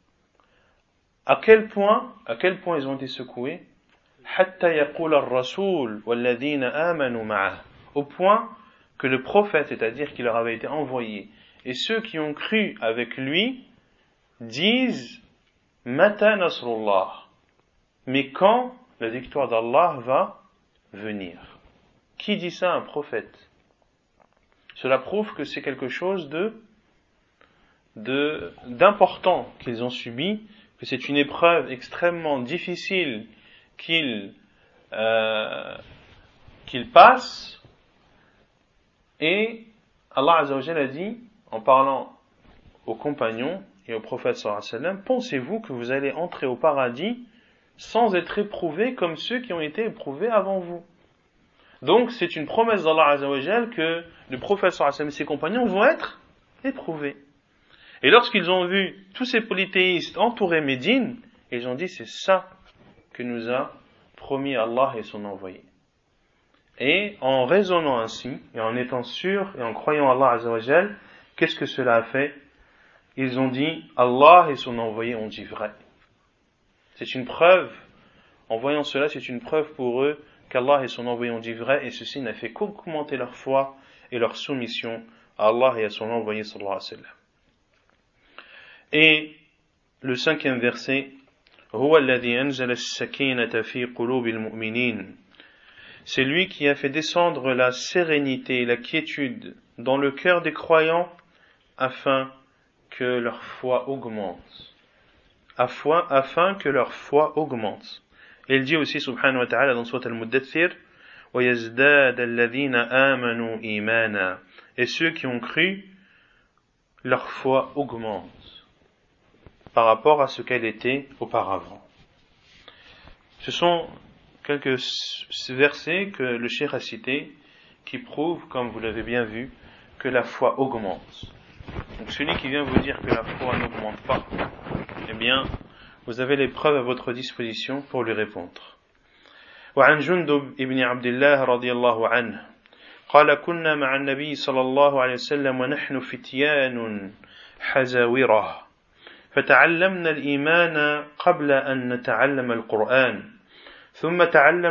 À quel point ils ont été secoués? حتى يقول الرسول والذين آمنوا معه. Au point que le prophète, c'est-à-dire qui leur avait été envoyé, et ceux qui ont cru avec lui, disent Mata Nasrullah. Mais quand la victoire d'Allah va venir? Qui dit ça? Un prophète. Cela prouve que c'est quelque chose d'important qu'ils ont subi, que c'est une épreuve extrêmement difficile qu'ils passent, et Allah Azza wa Jalla a dit, en parlant aux compagnons et au prophète sallallahu alayhi wa sallam, pensez-vous que vous allez entrer au paradis sans être éprouvés comme ceux qui ont été éprouvés avant vous? Donc c'est une promesse d'Allah Azza wa Jalla que le prophète sallallahu alayhi wa sallam et ses compagnons vont être éprouvés. Et lorsqu'ils ont vu tous ces polythéistes entourer Médine, ils ont dit c'est ça que nous a promis Allah et son envoyé. Et en raisonnant ainsi, et en étant sûrs, et en croyant Allah Azza wa Jalla, qu'est-ce que cela a fait? Ils ont dit, Allah et son envoyé ont dit vrai. C'est une preuve, en voyant cela, c'est une preuve pour eux qu'Allah et son envoyé ont dit vrai, et ceci n'a fait qu'augmenter leur foi et leur soumission à Allah et à son envoyé sallallahu alayhi wa sallam. Et le 5e verset, هو الذي أنزل السكينة في قلوب المؤمنين. C'est lui qui a fait descendre la sérénité et la quiétude dans le cœur des croyants afin que leur foi augmente. Afin que leur foi augmente. Et il dit aussi, subhanahu wa ta'ala, dans Sourate Al-Muddathir, وَيَزْدَادَ الَّذِينَ آمَنُوا إِيمَانًا. Et ceux qui ont cru, leur foi augmente par rapport à ce qu'elle était auparavant. Ce sont quelques versets que le cheikh a cités qui prouvent, comme vous l'avez bien vu, que la foi augmente. Donc celui qui vient vous dire que la foi n'augmente pas, eh bien, vous avez les preuves à votre disposition pour lui répondre. وعن جندب ابن عبد الله رضي الله عنه قال كنا مع النبي صلى الله عليه وسلم ونحن فتيان حزاورة فتعلمنا الإيمان قبل أن نتعلم القرآن ثم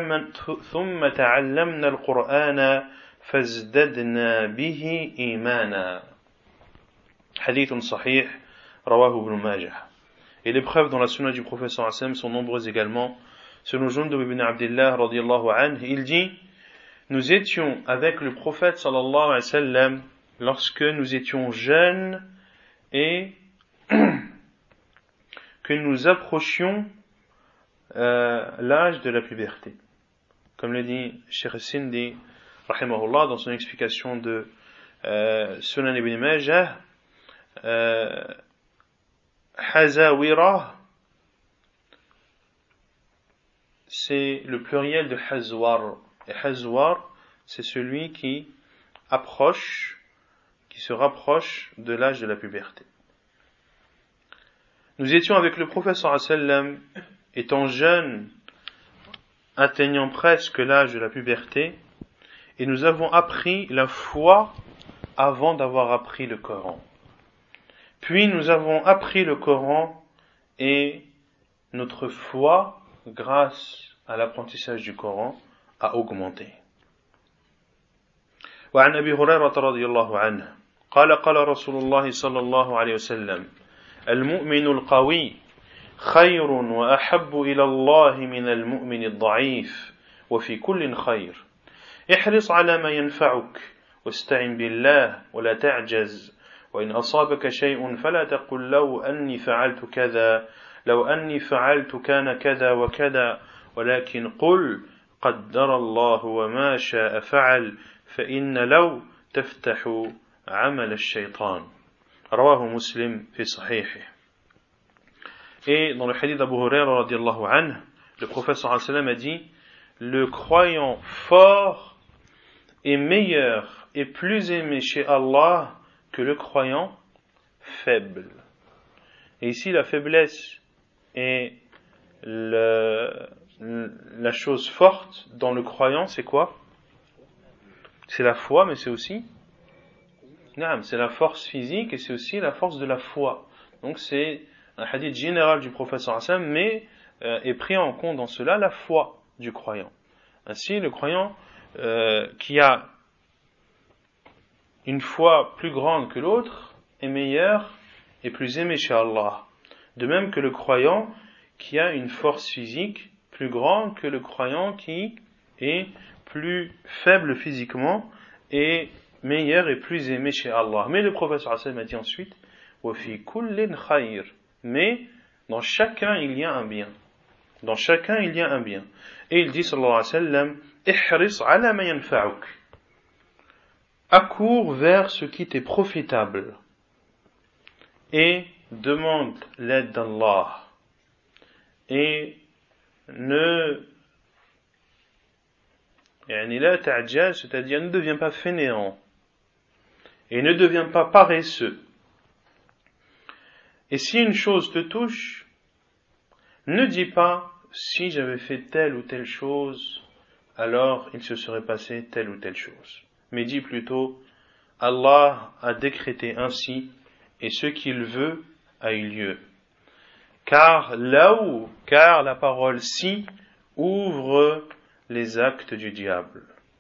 تعلمنا القرآن فازددنا به إيمانا. Hadith sahih, rawahu ibn Majah. Et les preuves dans la sunna du prophète sallallahu alayhi wa sallam sont nombreuses également. Selon Jundub ibn Abdillah radiyallahu anhu, il dit, nous étions avec le prophète sallallahu alayhi wa sallam lorsque nous étions jeunes et que nous approchions l'âge de la puberté. Comme le dit Cheikh Sindi rahimahullah dans son explication de Sunan ibn Majah, Hazawira, c'est le pluriel de Hazwar. Et Hazwar, c'est celui qui se rapproche de l'âge de la puberté. Nous étions avec le prophète sallallahu alayhi wa sallam, étant jeunes, atteignant presque l'âge de la puberté, et nous avons appris la foi avant d'avoir appris le Coran. Puis nous avons appris le Coran et notre foi, grâce à l'apprentissage du Coran, a augmenté. وعن أبي هريرة رضي الله عنه قال قال رسول الله صلى الله عليه وسلم المؤمن القوي خير وأحب إلى الله من المؤمن الضعيف وفي كل خير احرص على ما ينفعك واستعن بالله ولا تعجز وإن أصابك شيء فلا تقل لو أني فعلت كذا لو أني فعلت كان كذا وكذا ولكن قل قدر الله وما شاء فعل فإن لو تفتح عمل الشيطان رواه مسلم في صحيحه. Et dans le hadith d'Abu Huraira radiallahu anhu, le prophète sallallahu alayhi wa sallam a dit, le croyant fort est meilleur et plus aimé chez Allah que le croyant faible. Et ici, la faiblesse est la chose forte dans le croyant, c'est quoi? C'est la foi, mais c'est aussi c'est la force physique et c'est aussi la force de la foi. Donc c'est un hadith général du prophète sallallahu alayhi wa sallam, mais est pris en compte dans cela la foi du croyant. Ainsi, le croyant qui a une foi plus grande que l'autre est meilleur et plus aimé chez Allah. De même que le croyant qui a une force physique plus grande que le croyant qui est plus faible physiquement est meilleur et plus aimé chez Allah. Mais le prophète sallallahu alayhi wa sallam a dit ensuite وَفِي كُلٍّ خَيْرٍ, mais dans chacun il y a un bien. Dans chacun il y a un bien. Et il dit sallallahu alayhi wa sallam احرص على ما ينفعك, accours vers ce qui t'est profitable et demande l'aide d'Allah et ne لا تعجل, c'est-à-dire ne deviens pas fainéant et ne deviens pas paresseux. Et si une chose te touche, ne dis pas si j'avais fait telle ou telle chose, alors il se serait passé telle ou telle chose. Mais dis plutôt Allah a décrété ainsi et ce qu'il veut a eu lieu. Car la parole si ouvre les actes du diable.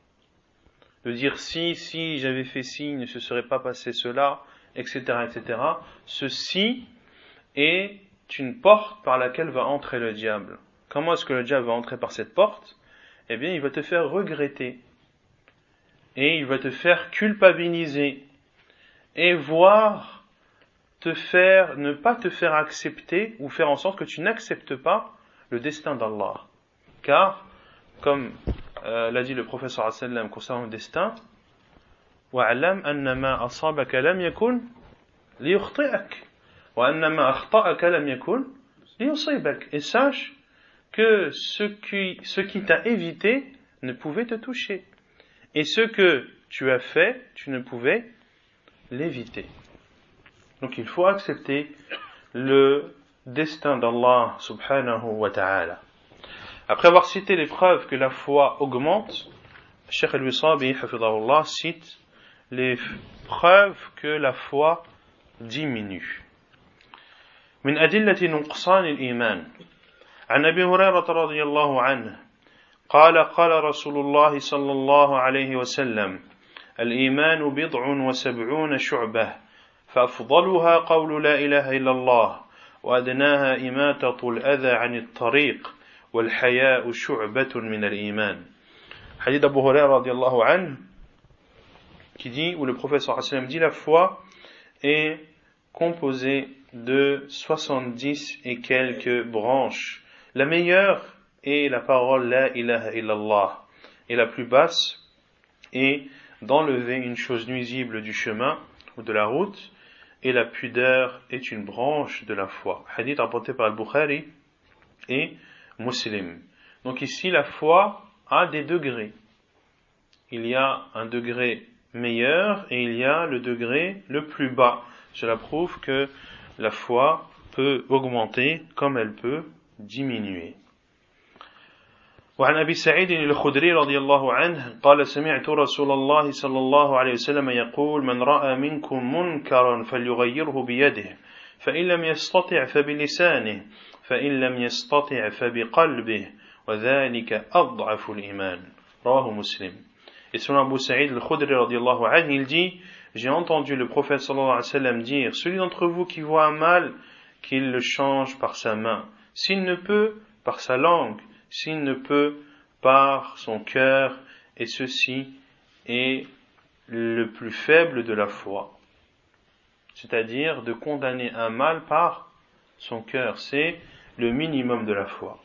De dire si j'avais fait ci, il ne se serait pas passé cela, etc., etc. Ceci est une porte par laquelle va entrer le diable. Comment est-ce que le diable va entrer par cette porte? Eh bien, il va te faire regretter et il va te faire culpabiliser et voire ne pas te faire accepter ou faire en sorte que tu n'acceptes pas le destin d'Allah. Car, comme l'a dit le prophète sallallahu alayhi wa sallam concernant le destin, وَعْلَمْ أَنَّ مَا أَصَابَكَ لَمْ يَكُنْ لِيُخْطِئَكَ وَأَنَّ مَا أَخْطَأَكَ لَمْ يَكُنْ لِيُصِيبَكَ. Et sache que ce qui t'a évité ne pouvait te toucher. Et ce que tu as fait, tu ne pouvais l'éviter. Donc il faut accepter le destin d'Allah subhanahu wa ta'ala. Après avoir cité les preuves que la foi augmente, Cheikh al-Wisabi hafidhahullah cite les preuves que la foi diminue. من أدلة نقصان الإيمان عن أبي هريرة رضي الله عنه قال رسول الله صلى الله عليه وسلم الإيمان 70 شعبة فأفضلها قول لا إله إلا الله وأدناها إماتة الأذى عن الطريق والحياء شعبة من الإيمان. Hadith Abu Huraira radiallahu anhu qui dit, où le prophète sallallahu alayhi wa sallam dit, la foi est composée de 70 et quelques branches. La meilleure est la parole La ilaha illallah, et la plus basse est d'enlever une chose nuisible du chemin ou de la route, et la pudeur est une branche de la foi. Hadith rapporté par Al-Bukhari et Muslim. Donc ici la foi a des degrés. Il y a un degré meilleur et il y a le degré le plus bas. Cela prouve que la foi peut augmenter comme elle peut diminuer. وعن أبي سعيد الخدري رضي الله عنه قال سمعت رسول الله صلى الله عليه وسلم يقول من رأى منكم منكرا فليغيره بيده فإن لم يستطع فبلسانه فإن لم يستطع فبقلبه وذلك أضعف الإيمان رواه مسلم. Et selon Abu Sa'id al-Khudri radiyallahu anhu, il dit, j'ai entendu le prophète sallallahu alayhi wa sallam dire, celui d'entre vous qui voit un mal, qu'il le change par sa main, s'il ne peut, par sa langue, s'il ne peut, par son cœur, et ceci est le plus faible de la foi. C'est-à-dire de condamner un mal par son cœur, c'est le minimum de la foi.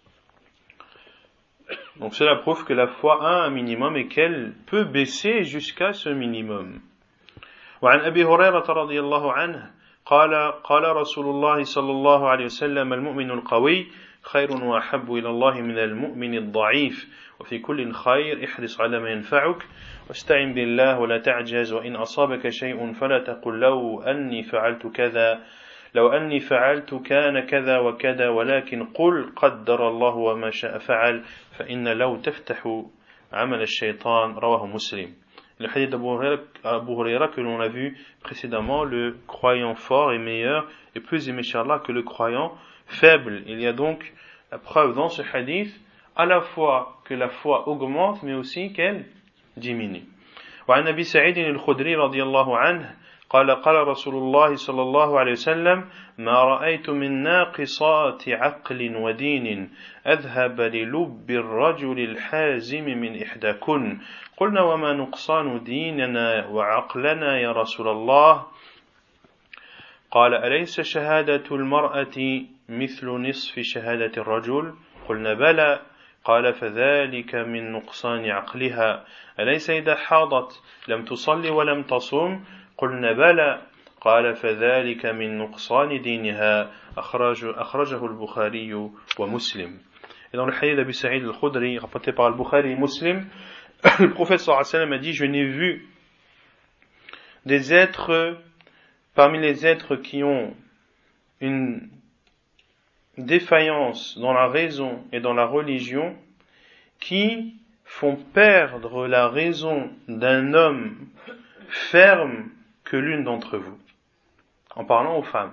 Donc cela prouve que la foi a un minimum et qu'elle peut baisser jusqu'à ce minimum. وعن أبي هريرة رضي الله عنه قال رسول الله صلى الله عليه وسلم المؤمن القوي خير وأحب إلى الله من المؤمن الضعيف وفي كل خير احرص على ما ينفعك واستعن بالله ولا تعجز وإن أصابك شيء فلا تقل لو أني فعلت كذا لو أني فعلت كان كذا وكذا ولكن قل قدر الله وما شاء فعل فإن لو تفتح عمل الشيطان رواه مسلم. Le hadith d'Abu Huraira que l'on a vu précédemment, le croyant fort est meilleur et plus aimé chez Allah que le croyant faible. Il y a donc la preuve dans ce hadith à la fois que la foi augmente mais aussi qu'elle diminue. وعن أبي سعيد الخدري رضي الله عنه قال قال رسول الله صلى الله عليه وسلم ما رأيت من ناقصات عقل ودين أذهب للب الرجل الحازم من إحداكن قلنا وما نقصان ديننا وعقلنا يا رسول الله قال أليس شهادة المرأة مثل نصف شهادة الرجل قلنا بلى قال فذلك من نقصان عقلها أليس إذا حاضت لم تصلي ولم تصم قلنا بلى قال فذلك من نقصان دينها أخرجه البخاري ومسلم. Et dans le hadith d'Abu Sa'id al-Khudri rapporté par al-Bukhari et Muslim, le prophète sallallahu alayhi wa sallam a dit: je n'ai vu des êtres parmi les êtres qui ont une défaillance dans la raison et dans la religion qui font perdre la raison d'un homme ferme que l'une d'entre vous, en parlant aux femmes.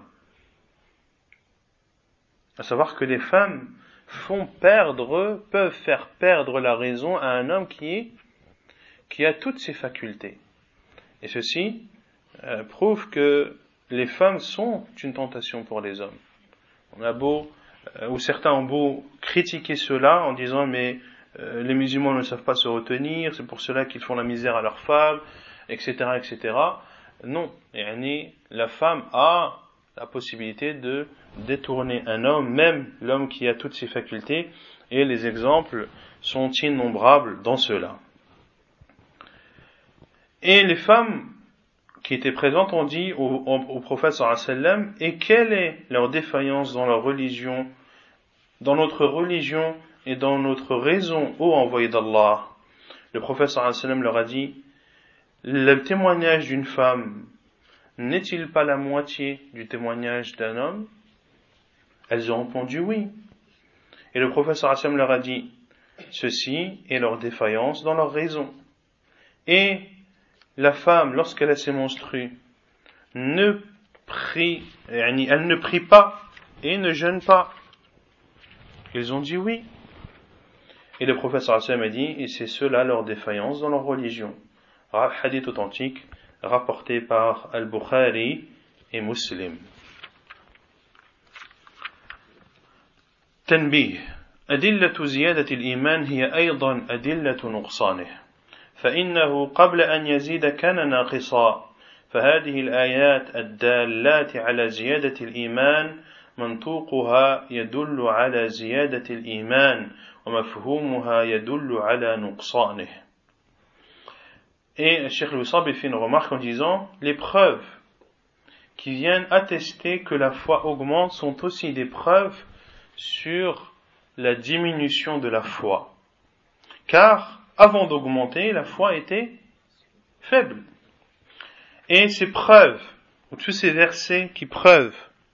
À savoir que les femmes peuvent faire perdre la raison à un homme qui a toutes ses facultés. Et ceci prouve que les femmes sont une tentation pour les hommes. Certains ont beau critiquer cela en disant mais les musulmans ne savent pas se retenir, c'est pour cela qu'ils font la misère à leurs femmes, etc., etc. Non, la femme a la possibilité de détourner un homme, même l'homme qui a toutes ses facultés, et les exemples sont innombrables dans cela. Et les femmes qui étaient présentes ont dit au prophète sallallahu alayhi wa sallam, et quelle est leur défaillance dans leur religion, dans notre religion et dans notre raison, ô envoyé d'Allah? Le prophète sallallahu alayhi wa sallam leur a dit: le témoignage d'une femme n'est-il pas la moitié du témoignage d'un homme? Elles ont répondu oui. Et le prophète sallallahu alayhi wa sallam leur a dit: ceci est leur défaillance dans leur raison. Et la femme, lorsqu'elle a ses menstrues, elle ne prie pas et ne jeûne pas. Ils ont dit oui. Et le prophète sallallahu alayhi wa sallam a dit: et c'est cela leur défaillance dans leur religion. Hadith authentique rapporté par Al-Bukhari et Muslim. تنبيه: أدلة زيادة الإيمان هي أيضا أدلة نقصانه، فإنه قبل أن يزيد كان ناقصا، فهذه الآيات الدالات على زيادة الإيمان منطوقها يدل على زيادة الإيمان ومفهومها يدل على نقصانه. Et Cheikh Al-Wissab fait une remarque en disant: les preuves qui viennent attester que la foi augmente sont aussi des preuves sur la diminution de la foi. Car avant d'augmenter, la foi était faible. Et ces preuves, ou tous ces versets qui prouvent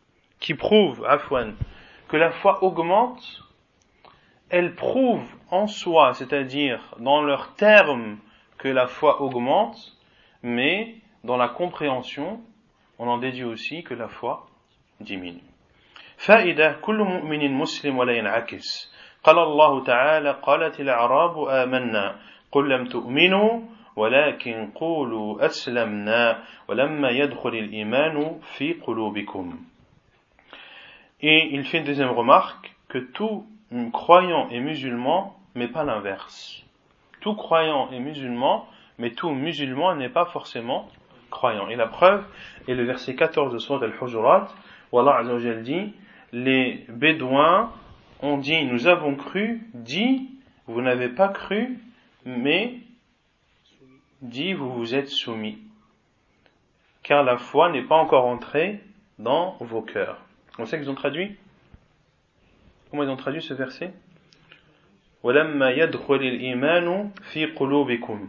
que la foi augmente, elles prouvent en soi, c'est-à-dire dans leurs termes, que la foi augmente, mais dans la compréhension, on en déduit aussi que la foi diminue. فائدة: كل مؤمن مسلم ولا ينعكس. قال الله تعالى: قالت الأعراب آمنا قل لم تؤمنوا ولكن قولوا أسلمنا ولما يدخل الإيمان في قلوبكم. Et il fait une deuxième remarque, que tout croyant est musulman, mais pas l'inverse. Tout croyant est musulman, mais tout musulman n'est pas forcément croyant. Et la preuve est le verset 14 de Sourate Al-Hujurat, où Allah Azza wa Jalla dit: les Bédouins ont dit nous avons cru, dit vous n'avez pas cru, mais dit vous vous êtes soumis. Car la foi n'est pas encore entrée dans vos cœurs. On sait qu'ils ont traduit? Comment ils ont traduit ce verset? وَلَمَّا يَدْخُلِ الْإِيمَانُ فِي قُلُوبِكُمْ.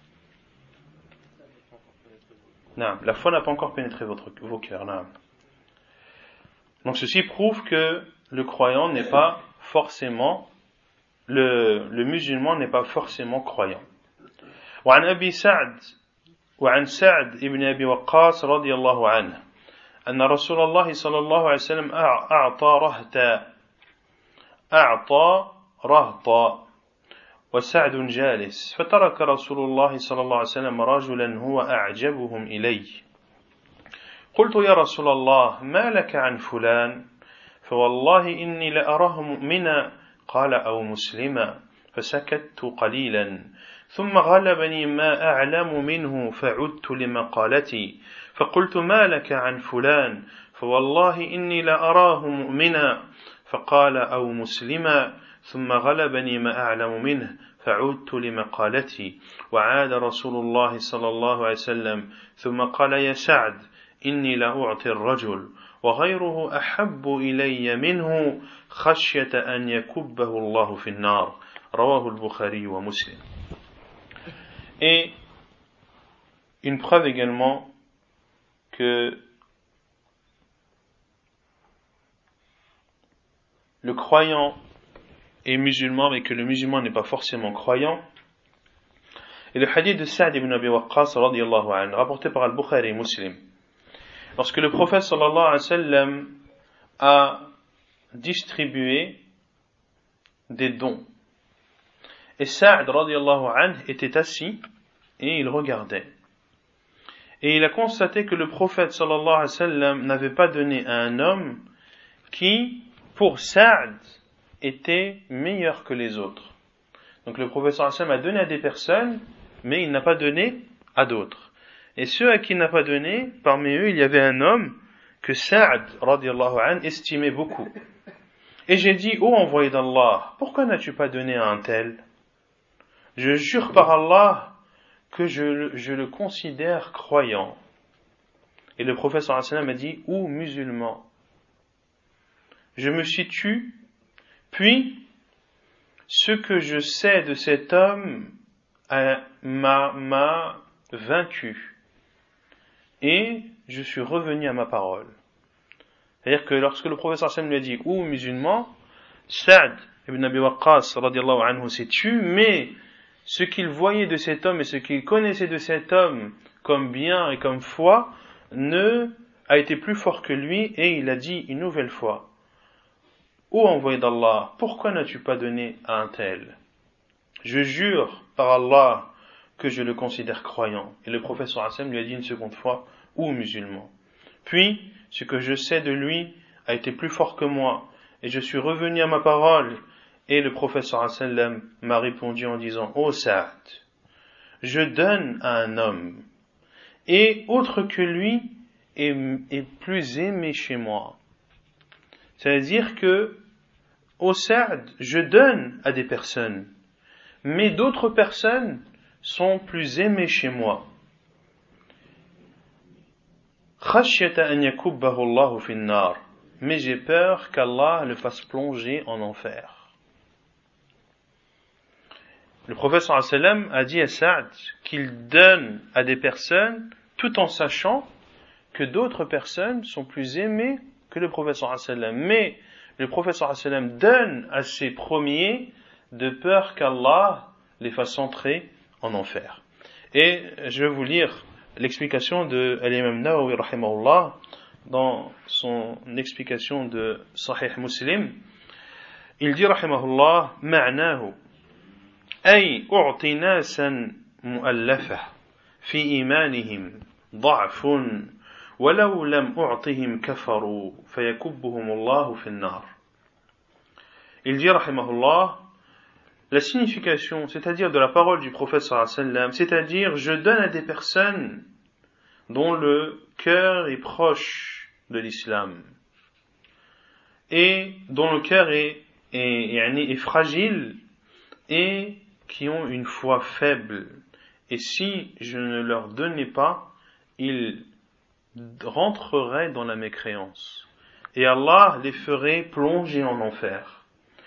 Non, la foi n'a pas encore pénétré vos cœurs. Non. Donc ceci prouve que le croyant n'est pas forcément, le musulman n'est pas forcément croyant. وعن أبي سعد وعن سعد ابن أبي وقاص رضي الله عنه أن رسول الله صلى الله عليه وسلم أعطى رهطا وسعد جالس فترك رسول الله صلى الله عليه وسلم رجلا هو أعجبهم إلي قلت يا رسول الله ما لك عن فلان فوالله إني لأراه مؤمنا قال أو مسلما فسكت قليلا ثم غلبني ما أعلم منه فعدت لمقالتي فقلت ما لك عن فلان فوالله إني لأراه مؤمنا فقال أو مسلما ثم غلبني ما أعلم منه فعدت لمقالتي وعاد رسول الله صلى الله عليه وسلم ثم قال يا سعد إني لأعطي الرجل وغيره أحب إلي منه خشية أن يكبه الله في النار رواه البخاري ومسلم. Et une preuve également que le croyant est musulman mais que le musulman n'est pas forcément croyant. Et le hadith de Sa'd ibn Abi Waqqas radiyallahu anhu, rapporté par Al-Bukhari et Muslim. Lorsque le prophète sallallahu alayhi wa sallam a distribué des dons, et Sa'd radiyallahu anhu était assis et il regardait. Et il a constaté que le prophète sallallahu alayhi wa sallam n'avait pas donné à un homme qui, pour Sa'd, était meilleur que les autres. Donc le prophète sallallahu alayhi wa sallam a donné à des personnes, mais il n'a pas donné à d'autres. Et ceux à qui il n'a pas donné, parmi eux, il y avait un homme que Sa'd radiyallahu anhu estimait beaucoup. Et j'ai dit, ô envoyé d'Allah, pourquoi n'as-tu pas donné à un tel? Je jure par Allah que je le considère croyant. Et le prophète sallallahu alayhi wa sallam a dit, ou musulman. Je me suis tu, puis ce que je sais de cet homme m'a vaincu. Et je suis revenu à ma parole. C'est-à-dire que lorsque le prophète sallallahu alayhi wa sallam lui a dit, ou musulman, Sa'd ibn Abi Waqqas radiyallahu anhu s'est tu, mais ce qu'il voyait de cet homme et ce qu'il connaissait de cet homme comme bien et comme foi a été plus fort que lui, et il a dit une nouvelle fois, ô envoyé d'Allah, pourquoi n'as-tu pas donné à un tel? Je jure par Allah que je le considère croyant. Et le prophète sallallahu alayhi wa sallam lui a dit une seconde fois, ou musulman. Puis, ce que je sais de lui a été plus fort que moi, et je suis revenu à ma parole. Et le prophète sallallahu alayhi wa sallam m'a répondu en disant, ô Sa'd, je donne à un homme, et autre que lui est plus aimé chez moi. C'est-à-dire que, ô Sa'd, je donne à des personnes, mais d'autres personnes sont plus aimées chez moi. Khashyata an yakubbahu Allahu fi an-nar, mais j'ai peur qu'Allah le fasse plonger en enfer. Le prophète sallallahu alayhi wa sallam a dit à Sa'd qu'il donne à des personnes tout en sachant que d'autres personnes sont plus aimées que le prophète sallallahu alayhi wa sallam. Mais le prophète sallallahu alayhi wa sallam donne à ces premiers de peur qu'Allah les fasse entrer en enfer. Et je vais vous lire l'explication de l'imam Nawawi rahimahullah dans son explication de Sahih Muslim. Il dit rahimahullah, ma'nahu أي أعطي ناسا مؤلفة في إيمانهم ضعف ولو لم أعطهم كفروا فيكبهم الله في النار. Il dit rahimahullah, la signification, c'est-à-dire de la parole du prophète sallallahu alayhi wa sallam, c'est-à-dire je donne à des personnes dont le cœur est proche de l'islam et dont le cœur est fragile et qui ont une foi faible, et si je ne leur donnais pas, ils rentreraient dans la mécréance, et Allah les ferait plonger en enfer.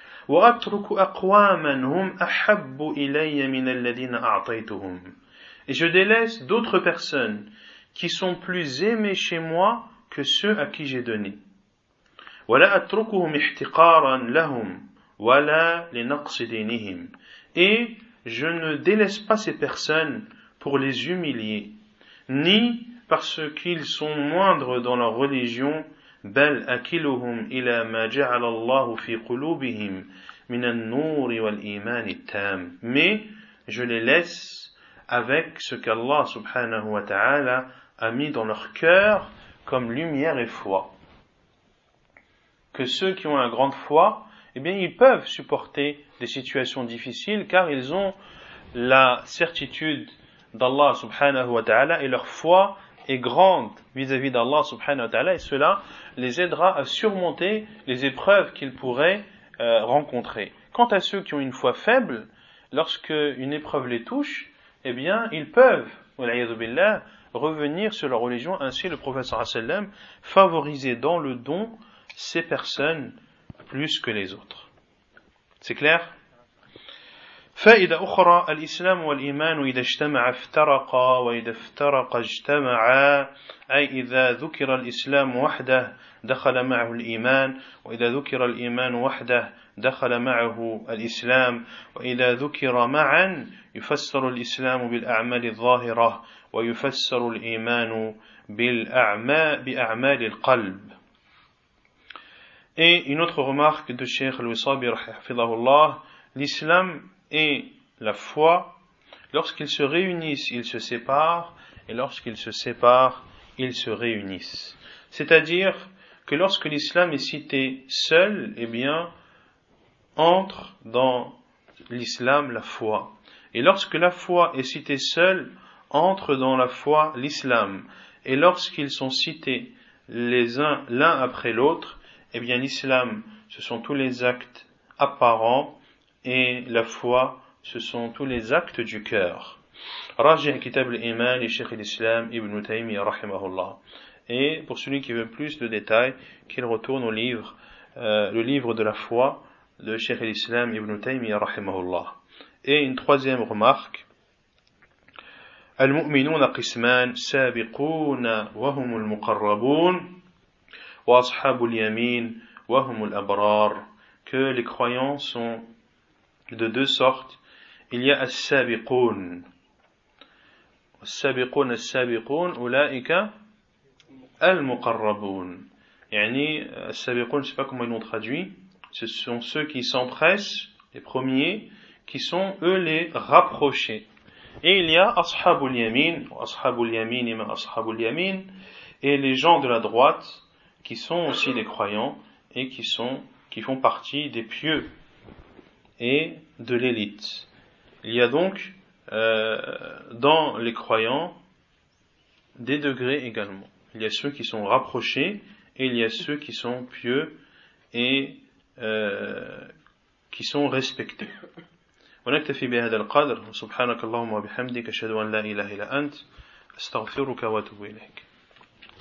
Et je délaisse d'autres personnes qui sont plus aimées chez moi que ceux à qui j'ai donné. Et je ne délaisse pas ces personnes pour les humilier, ni parce qu'ils sont moindres dans leur religion, بل أكلهم إلى ما جعل الله في قلوبهم من النور والإيمان التام. Mais je les laisse avec ce qu'Allah subhanahu wa ta'ala a mis dans leur cœur comme lumière et foi. Que ceux qui ont une grande foi, eh bien, ils peuvent supporter des situations difficiles car ils ont la certitude d'Allah subhanahu wa ta'ala et leur foi est grande vis-à-vis d'Allah subhanahu wa ta'ala et cela les aidera à surmonter les épreuves qu'ils pourraient rencontrer. Quant à ceux qui ont une foi faible, lorsque une épreuve les touche, eh bien, ils peuvent, wal-'iyadhu billah, revenir sur leur religion. Ainsi, le prophète sallallahu alayhi wa sallam favorisait dans le don ces personnes plus que les autres. C'est clair? فائدة أخرى الإسلام والإيمان إذا اجتمع افترقا وإذا افترقا اجتمعا أي إذا ذكر الإسلام وحده دخل معه الإيمان وإذا ذكر الإيمان وحده دخل معه الإسلام وإذا ذكر معا يفسر الإسلام بالأعمال الظاهرة ويفسر الإيمان بأعمال القلب. Et une autre remarque de Cheikh Al-Wisabi hafidhahullah, l'islam et la foi, lorsqu'ils se réunissent, ils se séparent, et lorsqu'ils se séparent, ils se réunissent. C'est-à-dire que lorsque l'islam est cité seul, eh bien, entre dans l'islam la foi. Et lorsque la foi est citée seule, entre dans la foi l'islam. Et lorsqu'ils sont cités l'un après l'autre, eh bien l'islam, ce sont tous les actes apparents, et la foi, ce sont tous les actes du cœur. Raji' Kitab al-Iman li Cheikh al-Islam Ibn Taymiyyah rahimahullah. Et pour celui qui veut plus de détails, qu'il retourne au livre, le livre de la foi de Cheikh al-Islam Ibn Taymiyyah rahimahullah. Et une troisième remarque, المؤمنون قسمان سابقون وهم المقربون وأصحاب اليمين وهم الأبرار. Que les croyants sont de deux sortes. Il y a as-sabiqoun. As-sabiqoun, as-sabiqoun, ulaika al-muqarraboun. Yani, as-sabiqoun, je ne sais pas comment ils l'ont traduit. Ce sont ceux qui s'empressent, les premiers, qui sont eux les rapprochés. Et il y a ashabul yamin, ashabul yamin, ima ashabul yamin, et les gens de la droite, qui sont aussi des croyants, et qui font partie des pieux et de l'élite. Il y a donc dans les croyants des degrés également. Il y a ceux qui sont rapprochés et il y a ceux qui sont pieux et qui sont respectés. ونكتفي بهذا القدر سبحانك اللهم وبحمدك أشهد أن لا إله إلا أنت أستغفرك وأتوب إليك.